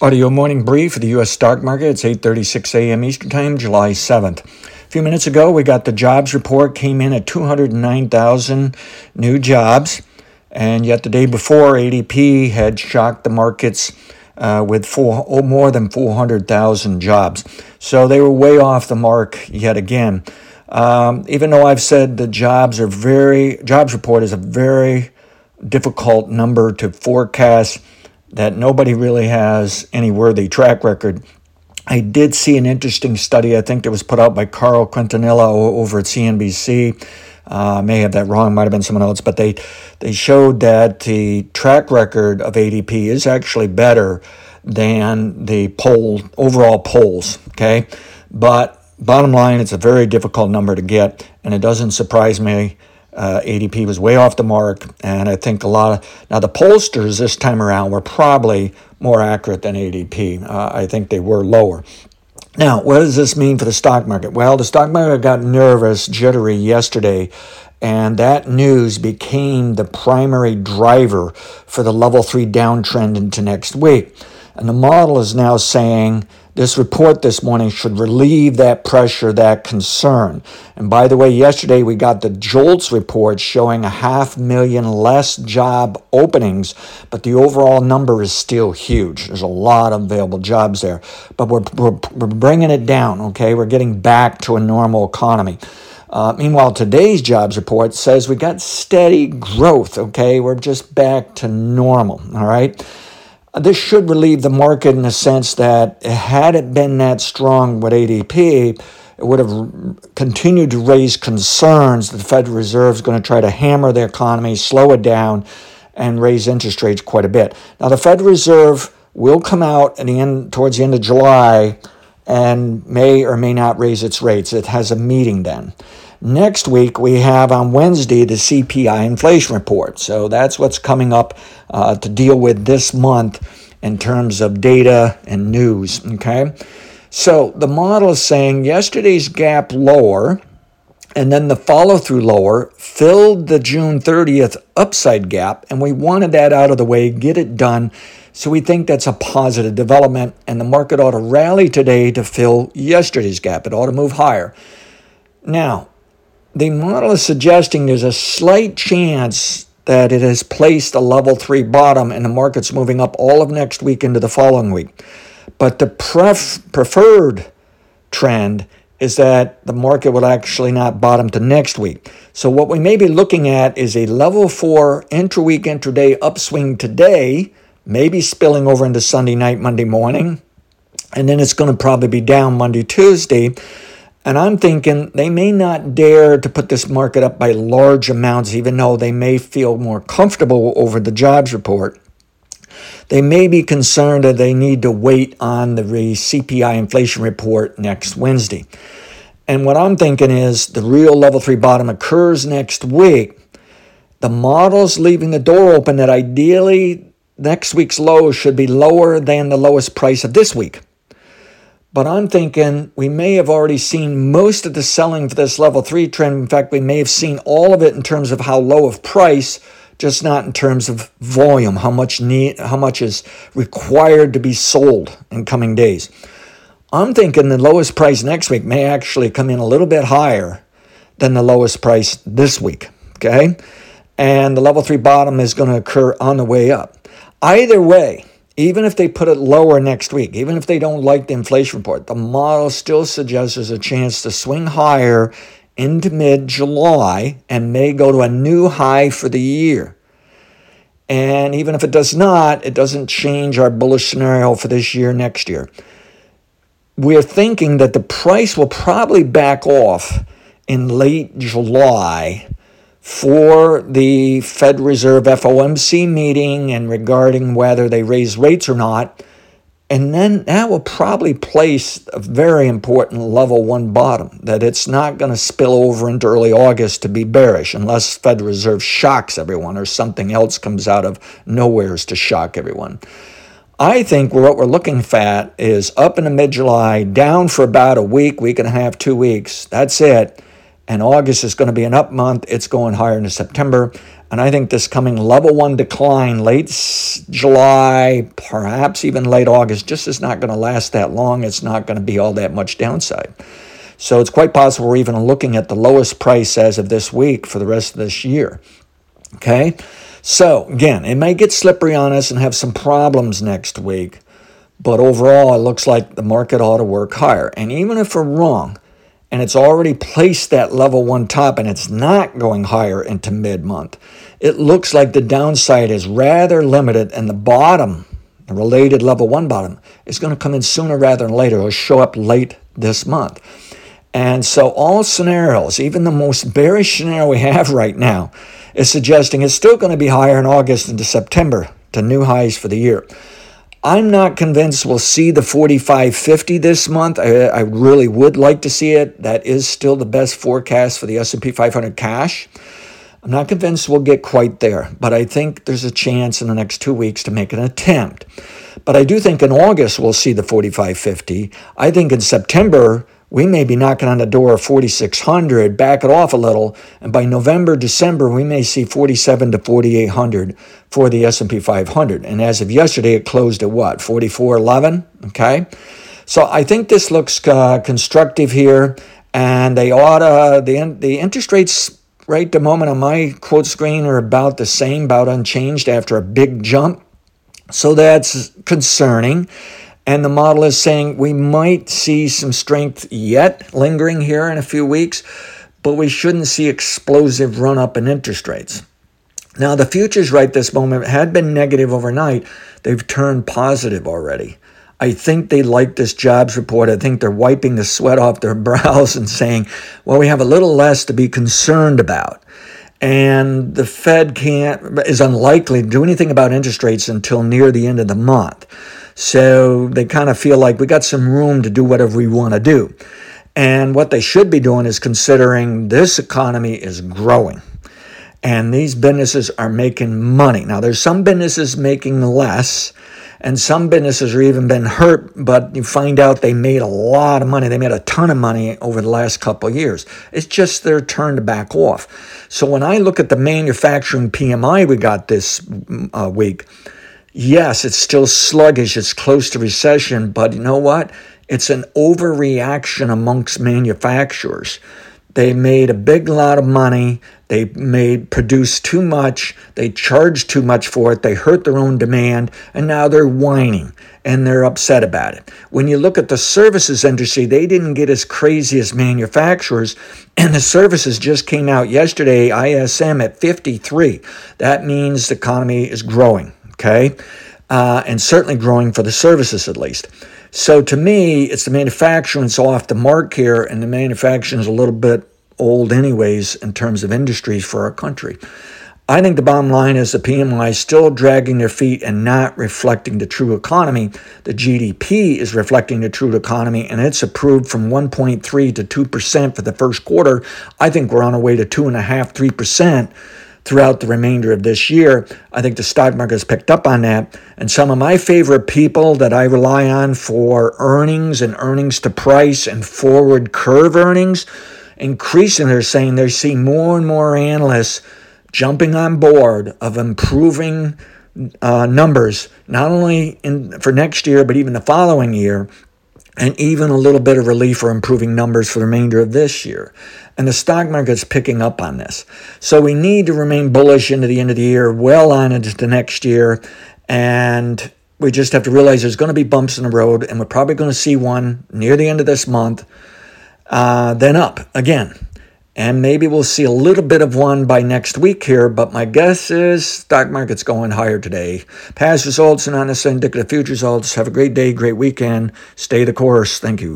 Audio morning brief for the U.S. stock market. It's 8:36 a.m. Eastern Time, July 7th. A few minutes ago, we got the jobs report, came in at 209,000 new jobs. And yet the day before, ADP had shocked the markets with more than 400,000 jobs. So they were way off the mark yet again. Even though I've said the jobs report is a very difficult number to forecast, that nobody really has any worthy track record. I did see an interesting study, I think it was put out by Carl Quintanilla over at CNBC. May have that wrong, might have been someone else, but they showed that the track record of ADP is actually better than the overall polls, okay? But bottom line, it's a very difficult number to get, and it doesn't surprise me. ADP was way off the mark, and I think now the pollsters this time around were probably more accurate than ADP. I think they were lower. Now, what does this mean for the stock market? Well, the stock market got nervous, jittery yesterday, and that news became the primary driver for the level 3 downtrend into next week. And the model is now saying this report this morning should relieve that pressure, that concern. And by the way, yesterday we got the JOLTS report showing 500,000 less job openings, but the overall number is still huge. There's a lot of available jobs there. But we're bringing it down, okay? We're getting back to a normal economy. Meanwhile, today's jobs report says we got steady growth, okay? We're just back to normal, all right? This should relieve the market in the sense that had it been that strong with ADP, it would have continued to raise concerns that the Federal Reserve is going to try to hammer the economy, slow it down, and raise interest rates quite a bit. Now, the Federal Reserve will come out towards the end of July and may or may not raise its rates. It has a meeting then. Next week, we have on Wednesday the CPI inflation report. So that's what's coming up to deal with this month in terms of data and news, okay? So the model is saying yesterday's gap lower and then the follow-through lower filled the June 30th upside gap, and we wanted that out of the way, get it done. So we think that's a positive development, and the market ought to rally today to fill yesterday's gap. It ought to move higher. Now, the model is suggesting there's a slight chance that it has placed a level 3 bottom and the market's moving up all of next week into the following week. But the preferred trend is that the market will actually not bottom to next week. So what we may be looking at is a level 4 intra-week, intraday upswing today, maybe spilling over into Sunday night, Monday morning, and then it's going to probably be down Monday, Tuesday. And I'm thinking they may not dare to put this market up by large amounts, even though they may feel more comfortable over the jobs report. They may be concerned that they need to wait on the CPI inflation report next Wednesday. And what I'm thinking is the real level 3 bottom occurs next week. The model's leaving the door open that ideally next week's low should be lower than the lowest price of this week. But I'm thinking we may have already seen most of the selling for this level 3 trend. In fact, we may have seen all of it in terms of how low of price, just not in terms of volume, how much is required to be sold in coming days. I'm thinking the lowest price next week may actually come in a little bit higher than the lowest price this week, okay? And the level 3 bottom is going to occur on the way up. Either way, even if they put it lower next week, even if they don't like the inflation report, the model still suggests there's a chance to swing higher into mid-July and may go to a new high for the year. And even if it does not, it doesn't change our bullish scenario for this year, next year. We're thinking that the price will probably back off in late July for the Fed Reserve FOMC meeting and regarding whether they raise rates or not. And then that will probably place a very important level 1 bottom, that it's not going to spill over into early August to be bearish unless Fed Reserve shocks everyone or something else comes out of nowheres to shock everyone. I think what we're looking at is up in the mid-July, down for about a week, week and a half, 2 weeks. That's it. and August is going to be an up month. It's going higher into September. And I think this coming level 1 decline late July, perhaps even late August, just is not going to last that long. It's not going to be all that much downside. So it's quite possible we're even looking at the lowest price as of this week for the rest of this year. Okay? So, again, it may get slippery on us and have some problems next week. But overall, it looks like the market ought to work higher. And even if we're wrong, and it's already placed that level 1 top and it's not going higher into mid-month, it looks like the downside is rather limited, and the bottom, the related level 1 bottom, is going to come in sooner rather than later. It'll show up late this month. And so all scenarios, even the most bearish scenario we have right now, is suggesting it's still going to be higher in August into September to new highs for the year. I'm not convinced we'll see the 45.50 this month. I really would like to see it. That is still the best forecast for the S&P 500 cash. I'm not convinced we'll get quite there, but I think there's a chance in the next 2 weeks to make an attempt. But I do think in August we'll see the 45.50. I think in September we may be knocking on the door of 4,600, back it off a little, and by November, December, we may see 47 to 4,800 for the S&P 500. And as of yesterday, it closed at what, 44.11? Okay, so I think this looks constructive here, and they ought to, the interest rates right at the moment on my quote screen are about the same, about unchanged after a big jump. So that's concerning. And the model is saying we might see some strength yet lingering here in a few weeks, but we shouldn't see explosive run up in interest rates. Now, the futures right this moment had been negative overnight. They've turned positive already. I think they like this jobs report. I think they're wiping the sweat off their brows and saying, well, we have a little less to be concerned about. And the Fed is unlikely to do anything about interest rates until near the end of the month. So they kind of feel like we got some room to do whatever we want to do. And what they should be doing is considering this economy is growing. And these businesses are making money. Now, there's some businesses making less, and some businesses are even been hurt, but you find out they made a lot of money. They made a ton of money over the last couple of years. It's just their turn to back off. So when I look at the manufacturing PMI we got this week, yes, it's still sluggish. It's close to recession, but you know what? It's an overreaction amongst manufacturers. They made a big lot of money. They produced too much. They charged too much for it. They hurt their own demand, and now they're whining, and they're upset about it. When you look at the services industry, they didn't get as crazy as manufacturers, and the services just came out yesterday, ISM at 53. That means the economy is growing. Okay, and certainly growing for the services at least. So to me, it's the manufacturing that's off the mark here, and the manufacturing is a little bit old anyways in terms of industries for our country. I think the bottom line is the PMI is still dragging their feet and not reflecting the true economy. The GDP is reflecting the true economy, and it's improved from 1.3 to 2% for the first quarter. I think we're on our way to 2.5%, 3%. Throughout the remainder of this year. I think the stock market has picked up on that. And some of my favorite people that I rely on for earnings and earnings to price and forward curve earnings, increasingly they're saying they see more and more analysts jumping on board of improving numbers, not only for next year, but even the following year, and even a little bit of relief for improving numbers for the remainder of this year. And the stock market's picking up on this. So we need to remain bullish into the end of the year, well on into the next year. And we just have to realize there's going to be bumps in the road, and we're probably going to see one near the end of this month, then up again. And maybe we'll see a little bit of one by next week here, but my guess is stock market's going higher today. Past results are not necessarily indicative of future results. Have a great day, great weekend. Stay the course. Thank you.